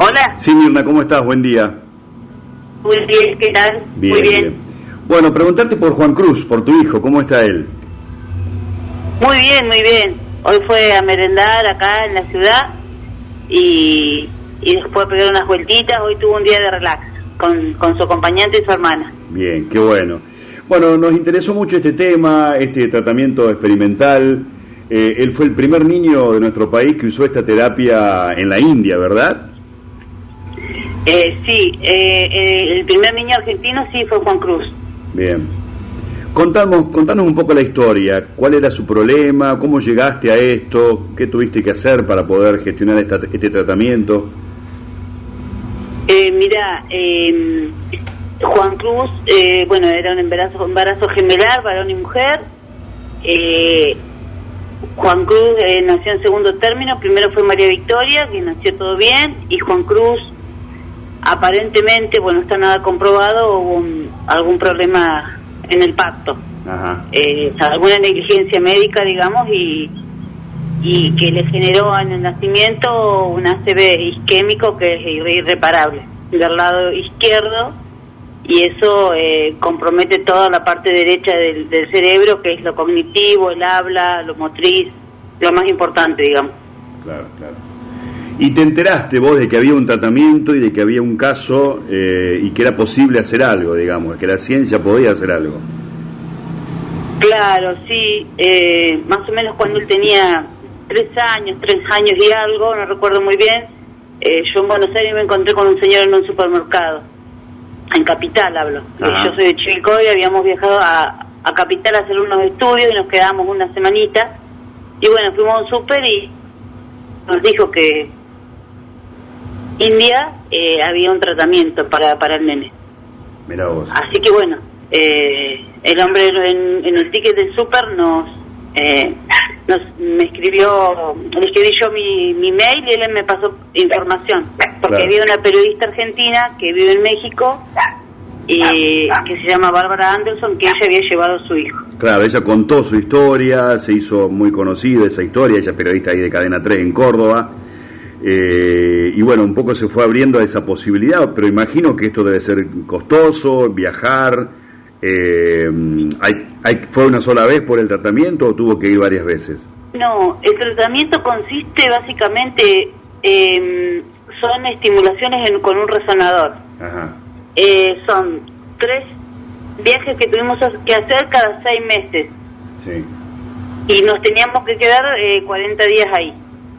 Hola. Sí, Mirna, ¿cómo estás? Buen día. Muy bien, ¿qué tal? Bien, Muy bien. Bueno, preguntarte por Juan Cruz, por tu hijo, ¿cómo está él? Muy bien, muy bien. Hoy fue a merendar acá en la ciudad y después a pegar unas vueltitas. Hoy tuvo un día de relax con su acompañante y su hermana. Bien, qué bueno. Bueno, nos interesó mucho este tema, este tratamiento experimental. Él fue el primer niño de nuestro país que usó esta terapia en la India, ¿verdad? Sí, el primer niño argentino sí fue Juan Cruz. Bien. Contanos un poco la historia. ¿Cuál era su problema? ¿Cómo llegaste a esto? ¿Qué tuviste que hacer para poder gestionar este tratamiento? Mira, Juan Cruz, bueno, era un embarazo gemelar, varón y mujer. Juan Cruz nació en segundo término. Primero fue María Victoria, que nació todo bien, y Juan Cruz, aparentemente, bueno, está nada comprobado, hubo algún problema en el parto. Ajá. Alguna negligencia médica, digamos, y que le generó en el nacimiento un ACV isquémico que es irreparable del lado izquierdo, y eso compromete toda la parte derecha del cerebro, que es lo cognitivo, el habla, lo motriz, lo más importante, digamos. Claro, claro. ¿Y te enteraste vos de que había un tratamiento y de que había un caso y que era posible hacer algo, digamos, que la ciencia podía hacer algo? Claro, sí, más o menos cuando él tenía 3 años y algo, no recuerdo muy bien, yo en Buenos Aires me encontré con un señor en un supermercado, en Capital hablo. Yo soy de Chivilcoy y habíamos viajado a Capital a hacer unos estudios y nos quedamos una semanita, y bueno, fuimos a un súper y nos dijo que India había un tratamiento para el nene. Mirá vos. Así que bueno, el hombre en el ticket del súper me escribió, le escribí yo mi mail y él me pasó información, porque claro, había una periodista argentina que vive en México y que se llama Bárbara Anderson, que ella había llevado a su hijo. Claro, ella contó su historia, se hizo muy conocida esa historia, ella es periodista ahí de Cadena 3 en Córdoba, y bueno, un poco se fue abriendo a esa posibilidad, pero imagino que esto debe ser costoso, viajar. ¿Fue una sola vez por el tratamiento o tuvo que ir varias veces? No, el tratamiento consiste básicamente, son estimulaciones con un resonador. Ajá. Son 3 viajes que tuvimos que hacer cada 6 meses. Sí. Y nos teníamos que quedar 40 días ahí.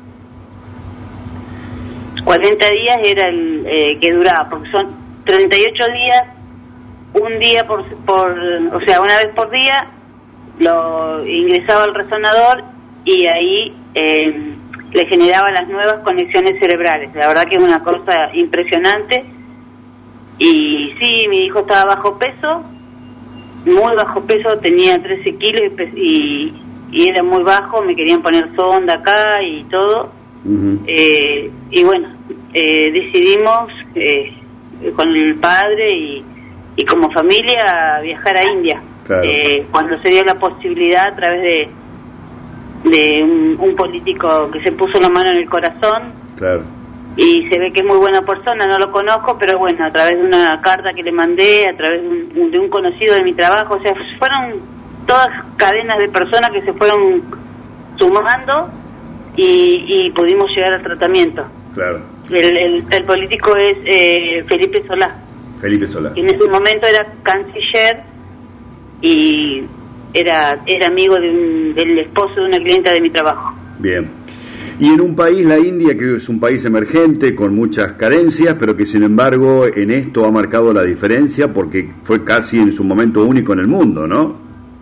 40 días era el que duraba, porque son 38 días, un día o sea, una vez por día, lo ingresaba al resonador y ahí le generaba las nuevas conexiones cerebrales. La verdad que es una cosa impresionante. Y sí, mi hijo estaba bajo peso, muy bajo peso, tenía 13 kilos y era muy bajo, me querían poner sonda acá y todo. Uh-huh. Y bueno, decidimos con el padre y como familia viajar a India. Claro. Cuando se dio la posibilidad a través de un político que se puso la mano en el corazón. Claro. Y se ve que es muy buena persona, no lo conozco, pero bueno, a través de una carta que le mandé, a través de un conocido de mi trabajo, o sea, fueron todas cadenas de personas que se fueron sumando y pudimos llegar al tratamiento. Claro. El político es Felipe Solá. Felipe Solá. Que en ese momento era canciller y era amigo del esposo de una clienta de mi trabajo. Bien. Y en un país, la India, que es un país emergente con muchas carencias, pero que sin embargo en esto ha marcado la diferencia porque fue casi en su momento único en el mundo, ¿no?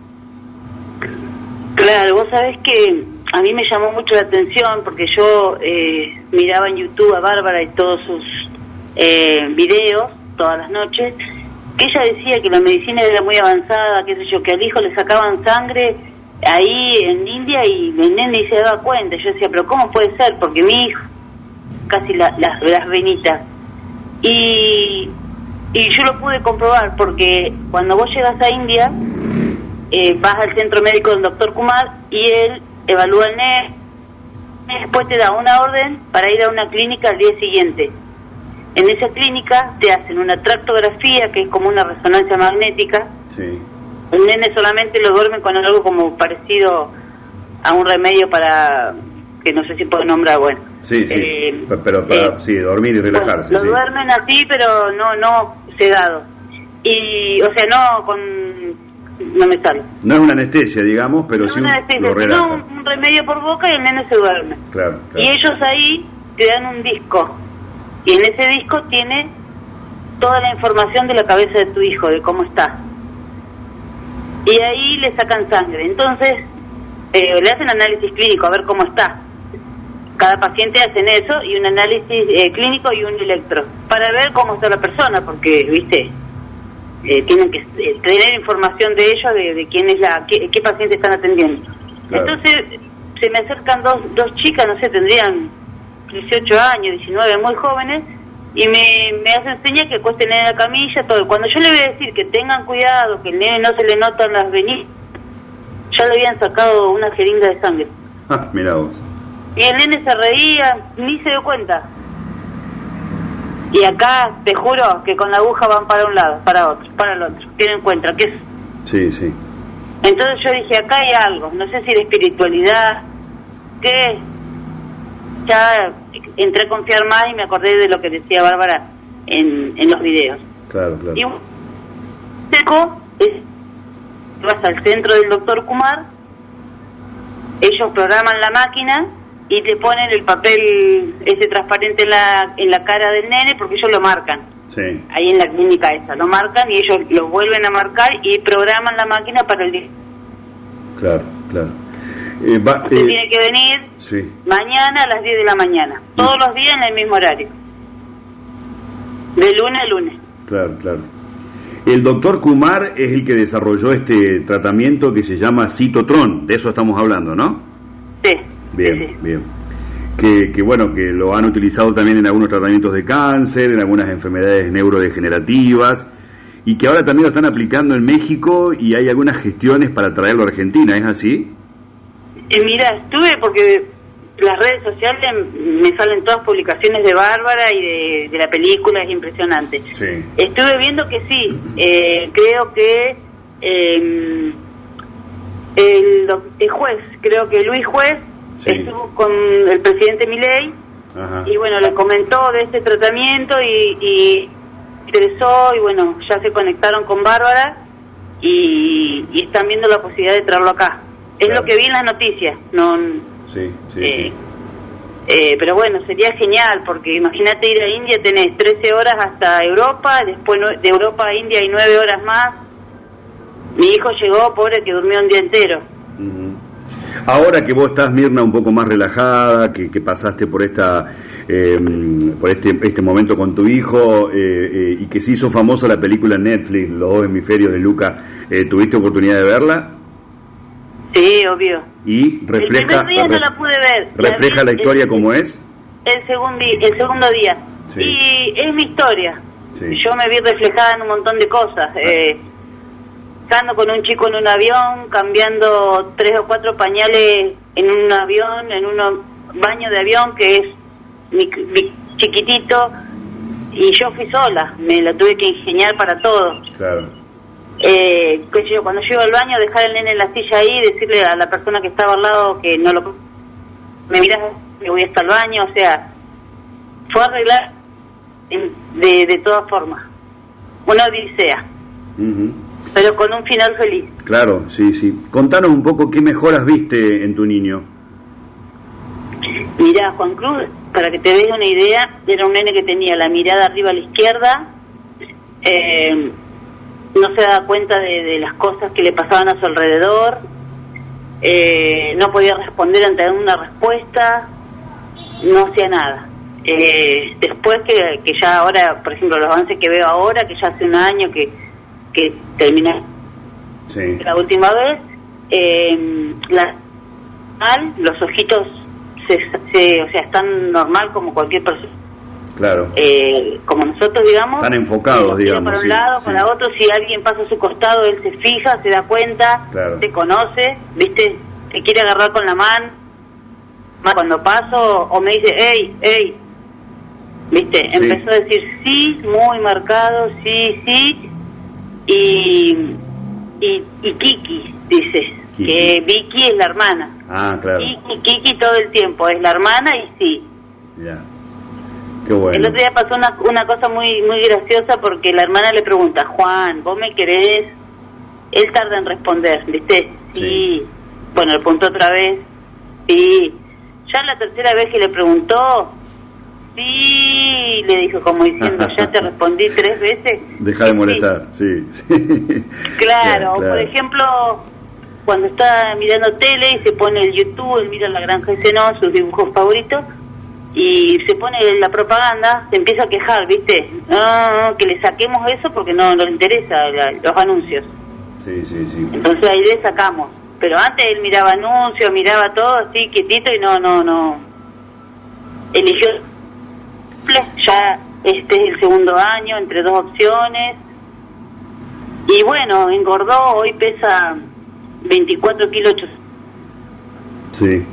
Claro, vos sabés que a mí me llamó mucho la atención porque yo miraba en YouTube a Bárbara y todos sus videos todas las noches, que ella decía que la medicina era muy avanzada, qué sé yo, que al hijo le sacaban sangre ahí en India y el nene ni se daba cuenta. Yo decía, pero ¿cómo puede ser? Porque mi hijo, casi las venitas. Y yo lo pude comprobar porque cuando vos llegas a India, vas al centro médico del doctor Kumar y él evalúa el nene, después te da una orden para ir a una clínica al día siguiente. En esa clínica te hacen una tractografía, que es como una resonancia magnética. Sí. El nene solamente lo duermen con algo como parecido a un remedio para, que no sé si puedo nombrar, bueno. Sí, pero para dormir y relajarse. Lo duermen así, pero no sedado. Y, o sea, no me sale. No es una anestesia, digamos, pero sí lo relaja. No, un remedio por boca y el nene se duerme. Claro. Y ellos ahí te dan un disco. Y en ese disco tiene toda la información de la cabeza de tu hijo, de cómo está. Y ahí le sacan sangre. Entonces, le hacen análisis clínico a ver cómo está. Cada paciente hacen eso, y un análisis clínico y un electro, para ver cómo está la persona, porque, viste, tienen que tener información de ellos, de quién es qué paciente están atendiendo. Claro. Entonces, se me acercan dos chicas, no sé, tendrían 18 años, 19, muy jóvenes, y me hacen señas que acuesten en la camilla, todo. Cuando yo le voy a decir que tengan cuidado, que el nene no se le notan las venidas, ya le habían sacado una jeringa de sangre. Mirá vos. Y el nene se reía, ni se dio cuenta. Y acá, te juro, que con la aguja van para un lado, para otro, para el otro. ¿Qué no encuentran? ¿Qué es? Sí. Entonces yo dije, acá hay algo, no sé si de espiritualidad, ¿qué? Ya entré a confiar más y me acordé de lo que decía Bárbara en los videos. Claro. Y seco vas al centro del doctor Kumar, ellos programan la máquina y te ponen el papel ese transparente en la cara del nene, porque ellos lo marcan. Sí. Ahí en la clínica esa, lo marcan y ellos lo vuelven a marcar y programan la máquina para el día. Claro. Usted tiene que venir mañana a las 10 de la mañana, todos los días en el mismo horario, de lunes a lunes. Claro. El doctor Kumar es el que desarrolló este tratamiento que se llama Citotron, de eso estamos hablando, ¿no? Sí. Bien. Que bueno, que lo han utilizado también en algunos tratamientos de cáncer, en algunas enfermedades neurodegenerativas, y que ahora también lo están aplicando en México, y hay algunas gestiones para traerlo a Argentina, ¿es así? Mira, estuve, porque las redes sociales me salen todas publicaciones de Bárbara y de la película, es impresionante. Sí. Estuve viendo que sí, creo que el juez, creo que Luis Juez, estuvo con el presidente Milei. Ajá. Y bueno, le comentó de este tratamiento y interesó, y bueno, ya se conectaron con Bárbara y están viendo la posibilidad de traerlo acá. Es lo que vi en las noticias, no. Sí. Pero bueno, sería genial, porque imagínate ir a India, tenés 13 horas hasta Europa, después de Europa a India hay 9 horas más. Mi hijo llegó, pobre, que durmió un día entero. Uh-huh. Ahora que vos estás, Mirna, un poco más relajada, que pasaste por por este momento con tu hijo, y que se hizo famosa la película en Netflix, Los dos hemisferios de Luca, ¿tuviste oportunidad de verla? Sí, obvio. ¿Y refleja, el primer día no la pude ver. refleja la historia como es? El segundo día. Sí. Y es mi historia. Sí. Yo me vi reflejada en un montón de cosas. Estando con un chico en un avión, cambiando 3 o 4 pañales en un avión, en un baño de avión que es mi chiquitito, y yo fui sola, me la tuve que ingeniar para todo. Claro. Cuando llego al baño, dejar el nene en la silla ahí, decirle a la persona que estaba al lado que no lo... Me mirás, me voy hasta el baño, o sea, fue arreglar de todas formas. Una odisea. Uh-huh. Pero con un final feliz. Claro, sí. Contanos un poco qué mejoras viste en tu niño. Mirá, Juan Cruz, para que te des una idea, era un nene que tenía la mirada arriba a la izquierda, no se daba cuenta de las cosas que le pasaban a su alrededor, no podía responder ante una respuesta, no hacía nada. Después que ya ahora, por ejemplo, los avances que veo ahora, que ya hace un año que terminé la última vez, los ojitos o sea, están normal como cualquier persona. Claro. Como nosotros, digamos. Están enfocados, digamos. Para un lado, para otro, si alguien pasa a su costado, él se fija, se da cuenta, te conoce, ¿viste? Te quiere agarrar con la mano. Cuando paso, o me dice, ¡ey! ¿viste? Sí. Empezó a decir sí, muy marcado, sí, y Kiki, dice, Kiki. que Vicky es la hermana. Ah, claro. Kiki todo el tiempo, es la hermana y sí. Ya. Qué bueno. El otro día pasó una cosa muy muy graciosa porque la hermana le pregunta, Juan, ¿vos me querés? Él tarda en responder, ¿viste? Sí. Bueno, le preguntó otra vez, sí. Ya la tercera vez que le preguntó, sí, le dijo como diciendo, ya te respondí 3 veces. Deja de molestar, sí. Claro, por ejemplo, cuando está mirando tele y se pone el YouTube, él mira La Granja de Zenón, sus dibujos favoritos, y se pone la propaganda, se empieza a quejar, ¿viste? Que le saquemos eso porque no le interesa los anuncios. Sí. Entonces ahí le sacamos. Pero antes él miraba anuncios, miraba todo así quietito y no. Eligió, ya este es el segundo año, entre 2 opciones. Y bueno, engordó, hoy pesa 24 kilos. Sí.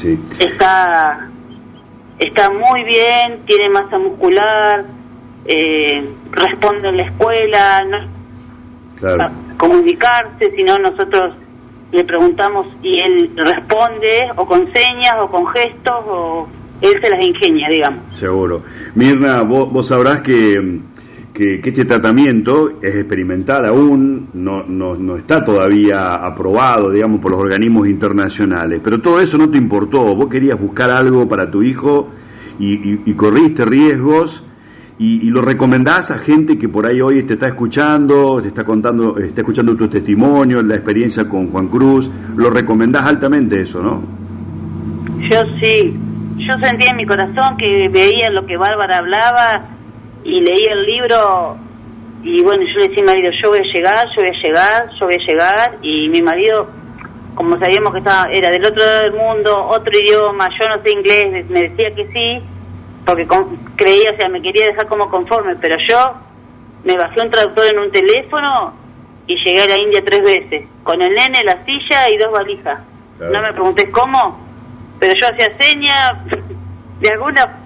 Está muy bien, tiene masa muscular, responde en la escuela, no claro. comunicarse, sino nosotros le preguntamos y él responde o con señas o con gestos o él se las ingenia, digamos. Seguro. Mirna, vos sabrás que este tratamiento es experimental aún, no está todavía aprobado, digamos, por los organismos internacionales, pero todo eso no te importó, vos querías buscar algo para tu hijo y corriste riesgos y lo recomendás a gente que por ahí hoy te está escuchando, te está contando, está escuchando tu testimonio, la experiencia con Juan Cruz, lo recomendás altamente eso, ¿no? Yo sí, yo sentía en mi corazón que veía lo que Bárbara hablaba y leía el libro y bueno, yo le decía a mi marido, yo voy a llegar y mi marido, como sabíamos que era del otro lado del mundo, otro idioma, yo no sé inglés, me decía que sí, porque creía, o sea, me quería dejar como conforme, pero yo me bajé un traductor en un teléfono y llegué a la India 3 veces, con el nene, la silla y 2 valijas. Claro. No me preguntes cómo, pero yo hacía señas de alguna...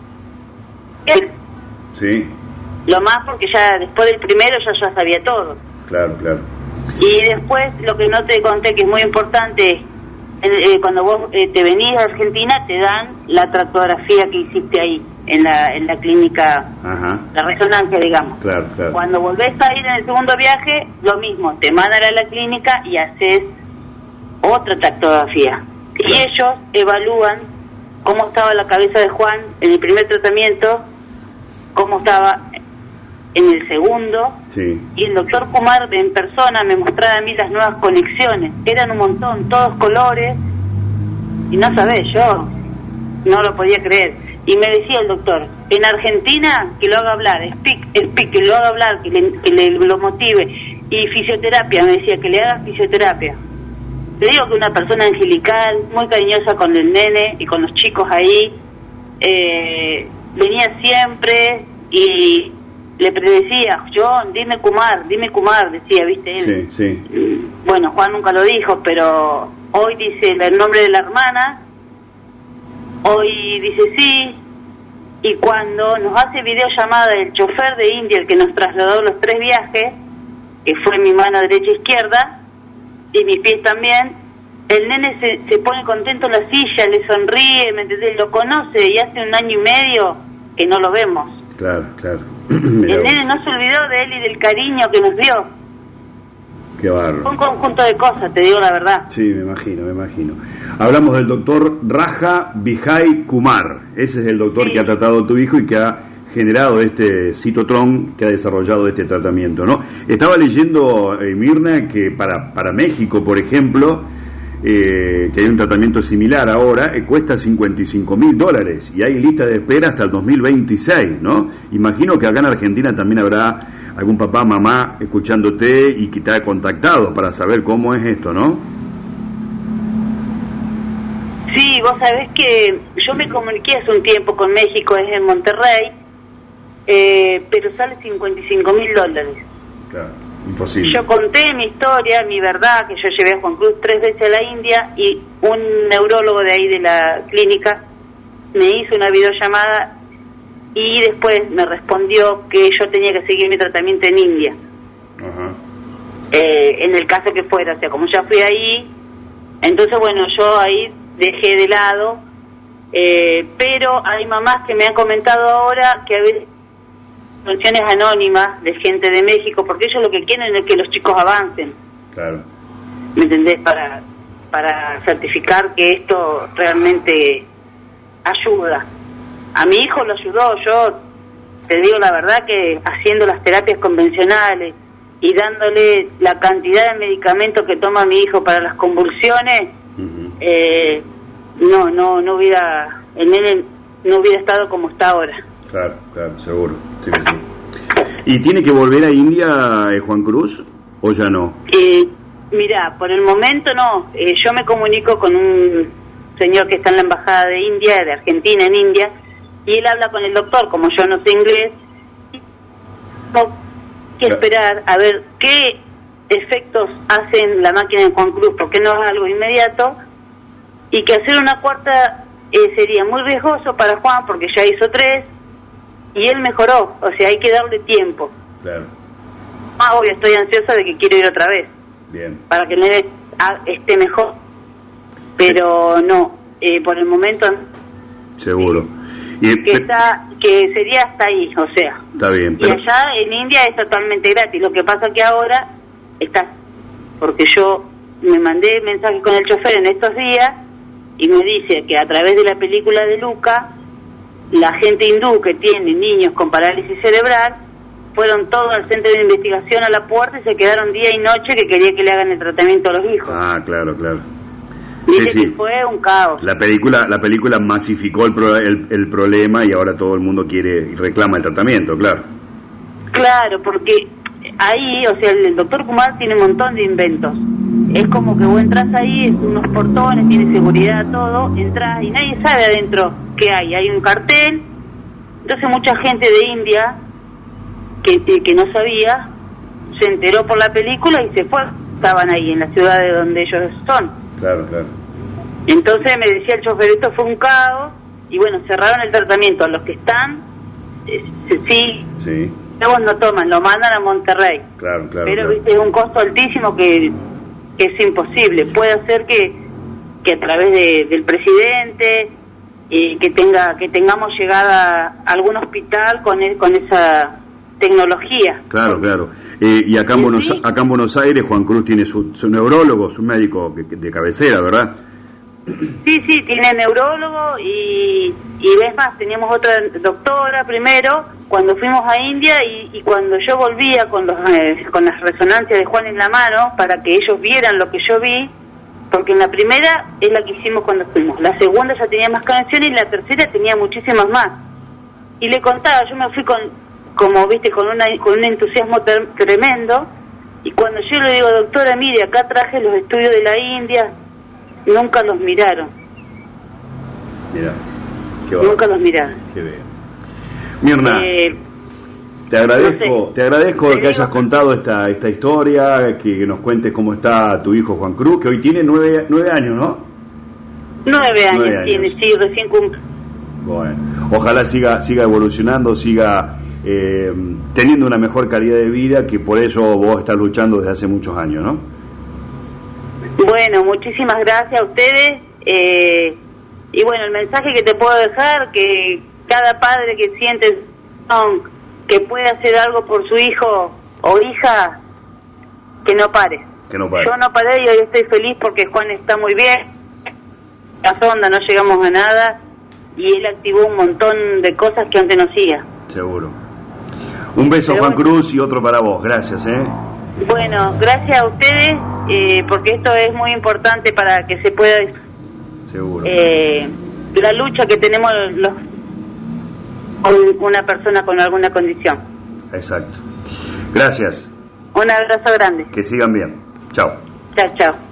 Sí. Lo más porque ya después del primero ya sabía todo. Claro. Y después lo que no te conté que es muy importante, cuando vos te venís a Argentina te dan la tractografía que hiciste ahí en la clínica. Ajá. La resonancia, digamos. Claro. Cuando volvés a ir en el segundo viaje, lo mismo, te mandan a la clínica y haces otra tractografía. Claro. Y ellos evalúan cómo estaba la cabeza de Juan en el primer tratamiento, cómo estaba en el segundo, sí. Y el doctor Kumar en persona me mostraba a mí las nuevas conexiones, eran un montón, todos colores, y no sabés, yo no lo podía creer, y me decía el doctor, en Argentina que lo haga hablar, speak, que lo haga hablar, que lo motive, y fisioterapia, me decía que le haga fisioterapia. Te digo que una persona angelical, muy cariñosa con el nene y con los chicos ahí, venía siempre y le decía, John, dime Kumar, decía, ¿viste él? Sí. Bueno, Juan nunca lo dijo, pero hoy dice el nombre de la hermana, hoy dice sí, y cuando nos hace videollamada el chofer de India, el que nos trasladó los 3 viajes, que fue mi mano derecha e izquierda, y mis pies también, el nene se pone contento en la silla, le sonríe, ¿me entendés? Lo conoce, y hace 1 año y medio que no lo vemos. Claro. El nene no se olvidó de él y del cariño que nos dio. Qué bárbaro. Fue un conjunto de cosas, te digo la verdad. Sí, me imagino. Hablamos del doctor Raja Vijay Kumar. Ese es el doctor que ha tratado a tu hijo y que ha generado este citotrón, que ha desarrollado este tratamiento, ¿no? Estaba leyendo, Mirna, que para México, por ejemplo, que hay un tratamiento similar ahora, cuesta $55,000 y hay lista de espera hasta el 2026, ¿no? Imagino que acá en Argentina también habrá algún papá, mamá escuchándote y que te ha contactado para saber cómo es esto, ¿no? Sí, vos sabés que yo me comuniqué hace un tiempo con México, es en Monterrey, pero sale $55,000. Claro, imposible. Yo conté mi historia, mi verdad, que yo llevé a Juan Cruz 3 veces a la India y un neurólogo de ahí de la clínica me hizo una videollamada y después me respondió que yo tenía que seguir mi tratamiento en India. Ajá. En el caso que fuera, o sea, como ya fui ahí, entonces bueno, yo ahí dejé de lado, pero hay mamás que me han comentado ahora que a veces funciones anónimas de gente de México, porque ellos lo que quieren es que los chicos avancen. Claro. ¿Me entendés? Para certificar que esto realmente ayuda. A mi hijo lo ayudó, yo te digo la verdad que haciendo las terapias convencionales y dándole la cantidad de medicamentos que toma mi hijo para las convulsiones, no hubiera, el nene no hubiera estado como está ahora. Claro, seguro. Sí. ¿Y tiene que volver a India, Juan Cruz, o ya no? Mira, por el momento no. Yo me comunico con un señor que está en la embajada de India, de Argentina en India, y él habla con el doctor, como yo no sé inglés, tengo que esperar a ver qué efectos hacen la máquina de Juan Cruz, porque no es algo inmediato, y que hacer una cuarta sería muy riesgoso para Juan, porque ya hizo 3, y él mejoró, o sea, hay que darle tiempo. Claro. Obvio, estoy ansiosa de que quiero ir otra vez. Bien. Para que el nene esté mejor, pero sí. No, por el momento seguro. Que sería hasta ahí, o sea. Está bien. Pero... Y allá en India es totalmente gratis. Lo que pasa que ahora está, porque yo me mandé mensaje con el chofer en estos días y me dice que a través de la película de Luca, la gente hindú que tiene niños con parálisis cerebral fueron todos al centro de investigación a la puerta y se quedaron día y noche que quería que le hagan el tratamiento a los hijos. Ah, claro. Dice que fue un caos. La película masificó el problema y ahora todo el mundo quiere y reclama el tratamiento, claro. Claro, porque ahí, o sea, el doctor Kumar tiene un montón de inventos. Es como que vos entras ahí, es unos portones, tiene seguridad, todo, entras y nadie sabe adentro qué hay. Hay un cartel, entonces mucha gente de India que no sabía, se enteró por la película y se fue, estaban ahí en la ciudad de donde ellos son. Claro. Entonces me decía el chofer, esto fue un caos, y bueno, cerraron el tratamiento a los que están, sí, luego no toman, lo mandan a Monterrey. Claro. Pero es un costo altísimo que es imposible. Puede ser que a través del presidente, que tengamos llegada a algún hospital con esa tecnología. Claro. Y acá en Buenos Aires, Juan Cruz tiene su neurólogo, su médico de cabecera, ¿verdad? Sí, tiene neurólogo y ves más, teníamos otra doctora primero, cuando fuimos a India y cuando yo volvía con las resonancias de Juan en la mano, para que ellos vieran lo que yo vi, porque en la primera es la que hicimos cuando fuimos, la segunda ya tenía más conexiones y la tercera tenía muchísimas más. Y le contaba, yo me fui con un entusiasmo tremendo, y cuando yo le digo, doctora, mire, acá traje los estudios de la India, nunca los miraron. Mira, nunca los miraron. Qué bien. Mirna, te agradezco que hayas contado esta historia, que nos cuentes cómo está tu hijo Juan Cruz, que hoy tiene 9 años, ¿no? 9 años tiene, sí, recién cumple. Bueno, ojalá siga evolucionando, siga teniendo una mejor calidad de vida, que por eso vos estás luchando desde hace muchos años, ¿no? Bueno, muchísimas gracias a ustedes, y bueno, el mensaje que te puedo dejar, que cada padre que siente que puede hacer algo por su hijo o hija, que no pare. Yo no paré y hoy estoy feliz porque Juan está muy bien, la sonda no llegamos a nada y él activó un montón de cosas que antes no hacía. Seguro. Un beso, Juan Cruz, y otro para vos. Gracias, Bueno, gracias a ustedes, porque esto es muy importante para que se pueda... Seguro. La lucha que tenemos con una persona con alguna condición. Exacto. Gracias. Un abrazo grande. Que sigan bien. Chao. Chao.